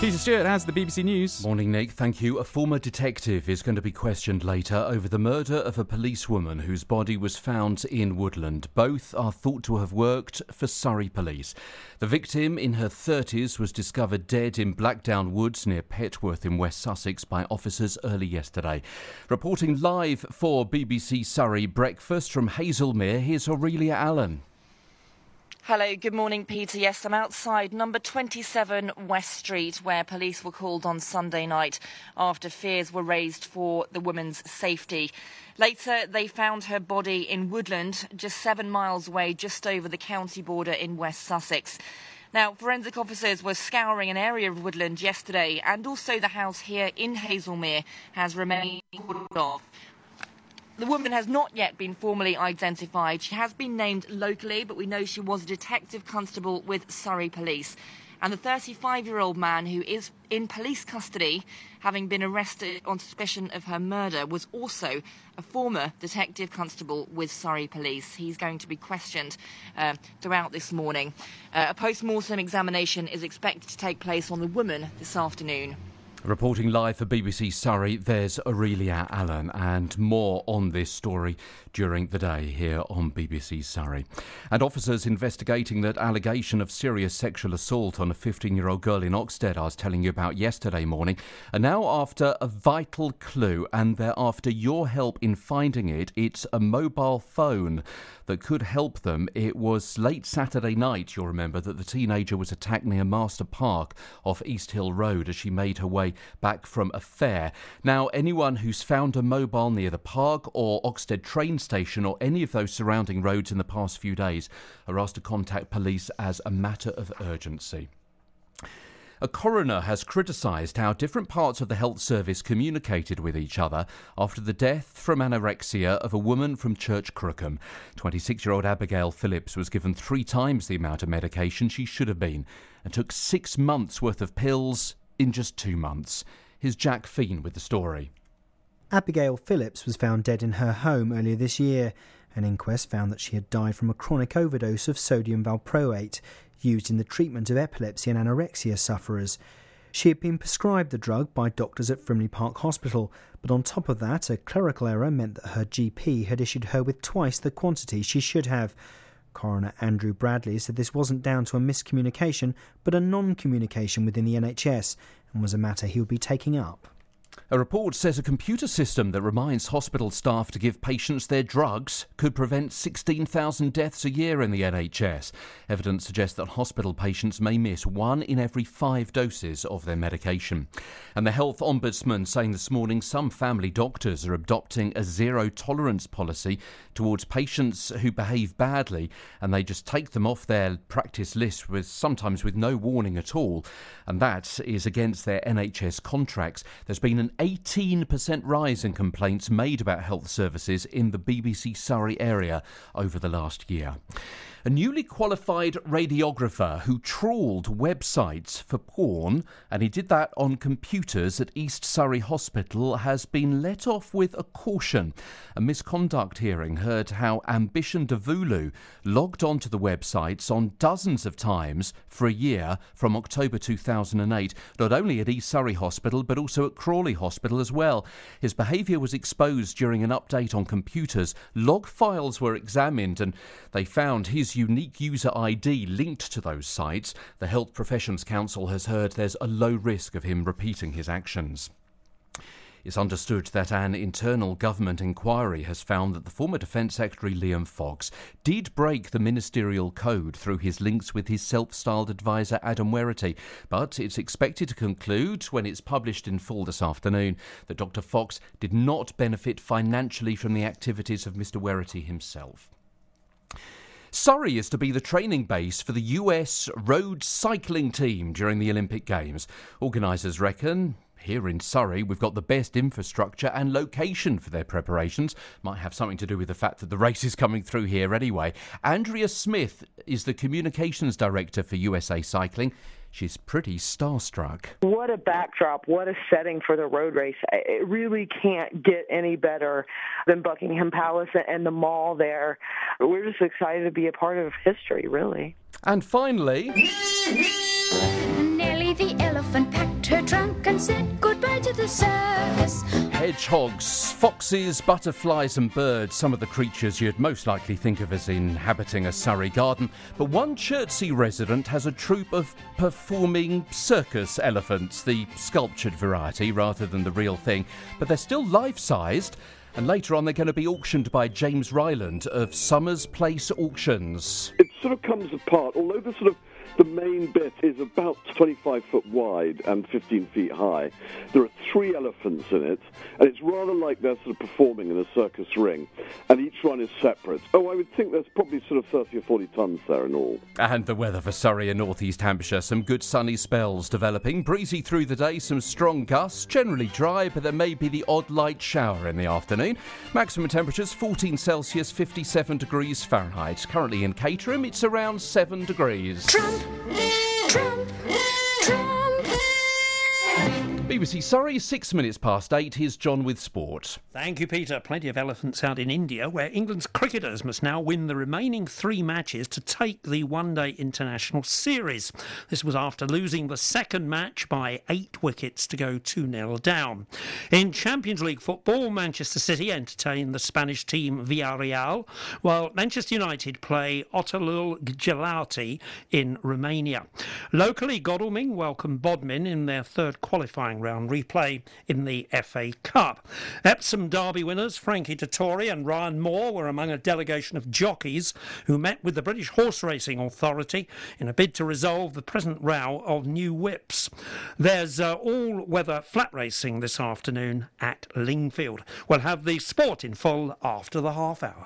Peter Stewart has the BBC News. Morning, Nick. Thank you. A former detective is going to be questioned later over the murder of a policewoman whose body was found in Woodland. Both are thought to have worked for Surrey Police. The victim, in her 30s, was discovered dead in Blackdown Woods near Petworth in West Sussex by officers early yesterday. Reporting live for BBC Surrey Breakfast from Hazelmere, here's Aurelia Allen. Hello, good morning, Peter. Yes, I'm outside number 27 West Street, where police were called on Sunday night after fears were raised for the woman's safety. Later, they found her body in Woodland, just 7 miles away, just over the county border in West Sussex. Now, forensic officers were scouring an area of Woodland yesterday, and also the house here in Hazelmere has remained cordoned off. The woman has not yet been formally identified. She has been named locally, but we know she was a detective constable with Surrey Police. And the 35-year-old man who is in police custody, having been arrested on suspicion of her murder, was also a former detective constable with Surrey Police. He's going to be questioned throughout this morning. A post-mortem examination is expected to take place on the woman this afternoon. Reporting live for BBC Surrey, there's Aurelia Allen, and more on this story during the day here on BBC Surrey. And officers investigating that allegation of serious sexual assault on a 15-year-old girl in Oxted I was telling you about yesterday morning are now after a vital clue, and they're after your help in finding it. It's a mobile phone that could help them. It was late Saturday night, you'll remember, that the teenager was attacked near Master Park off East Hill Road as she made her way back from a fair. Now, anyone who's found a mobile near the park or Oxted train station or any of those surrounding roads in the past few days are asked to contact police as a matter of urgency. A coroner has criticised how different parts of the health service communicated with each other after the death from anorexia of a woman from Church Crookham. 26-year-old Abigail Phillips was given 3 times the amount of medication she should have been and took 6 months' worth of pills in just 2 months. Here's Jack Feen with the story. Abigail Phillips was found dead in her home earlier this year. An inquest found that she had died from a chronic overdose of sodium valproate, used in the treatment of epilepsy and anorexia sufferers. She had been prescribed the drug by doctors at Frimley Park Hospital, but on top of that, a clerical error meant that her GP had issued her with twice the quantity she should have. Coroner Andrew Bradley said this wasn't down to a miscommunication, but a non-communication within the NHS, and was a matter he would be taking up. A report says a computer system that reminds hospital staff to give patients their drugs could prevent 16,000 deaths a year in the NHS. Evidence suggests that hospital patients may miss 1 in every 5 doses of their medication. And the Health Ombudsman saying this morning some family doctors are adopting a zero-tolerance policy towards patients who behave badly, and they just take them off their practice list sometimes with no warning at all. And that is against their NHS contracts. There's been an 18% rise in complaints made about health services in the BBC Surrey area over the last year. A newly qualified radiographer who trawled websites for porn, and he did that on computers at East Surrey Hospital, has been let off with a caution. A misconduct hearing heard how Ambition Davulu logged onto the websites on dozens of times for a year from October 2008, not only at East Surrey Hospital but also at Crawley Hospital as well. His behaviour was exposed during an update on computers. Log files were examined and they found his unique user ID linked to those sites. The Health Professions Council has heard there's a low risk of him repeating his actions. It's understood that an internal government inquiry has found that the former Defence Secretary Liam Fox did break the ministerial code through his links with his self-styled advisor Adam Werrity, but it's expected to conclude, when it's published in full this afternoon, that Dr Fox did not benefit financially from the activities of Mr Werrity himself. Surrey is to be the training base for the US road cycling team during the Olympic Games. Organisers reckon here in Surrey we've got the best infrastructure and location for their preparations. Might have something to do with the fact that the race is coming through here anyway. Andrea Smith is the communications director for USA Cycling. She's pretty starstruck. What a backdrop, what a setting for the road race. It really can't get any better than Buckingham Palace and the mall there. We're just excited to be a part of history, really. And finally, Nelly the elephant packed to the circus. Hedgehogs, foxes, butterflies and birds, some of the creatures you'd most likely think of as inhabiting a Surrey garden. But one Chertsey resident has a troupe of performing circus elephants, the sculptured variety rather than the real thing. But they're still life-sized, and later on they're going to be auctioned by James Ryland of Summers Place Auctions. It sort of comes apart, although the main bit is about 25 foot wide and 15 feet high. There are 3 elephants in it, and it's rather like they're sort of performing in a circus ring, and each one is separate. Oh, I would think there's probably sort of 30 or 40 tons there in all. And the weather for Surrey and North East Hampshire, some good sunny spells developing, breezy through the day, some strong gusts, generally dry, but there may be the odd light shower in the afternoon. Maximum temperatures 14 Celsius, 57 degrees Fahrenheit. Currently in Caterham, it's around 7 degrees. Trump, Trump, Trump. BBC Surrey, 6 minutes past 8. Here's John with sport. Thank you, Peter. Plenty of elephants out in India, where England's cricketers must now win the remaining 3 matches to take the one-day international series. This was after losing the second match by 8 wickets to go 2-0 down. In Champions League football, Manchester City entertain the Spanish team Villarreal, while Manchester United play Otorul Gelati in Romania. Locally, Godalming welcome Bodmin in their third qualifying round replay in the FA Cup. Epsom Derby winners Frankie Dettori and Ryan Moore were among a delegation of jockeys who met with the British Horse Racing Authority in a bid to resolve the present row of new whips. There's all-weather flat racing this afternoon at Lingfield. We'll have the sport in full after the half hour.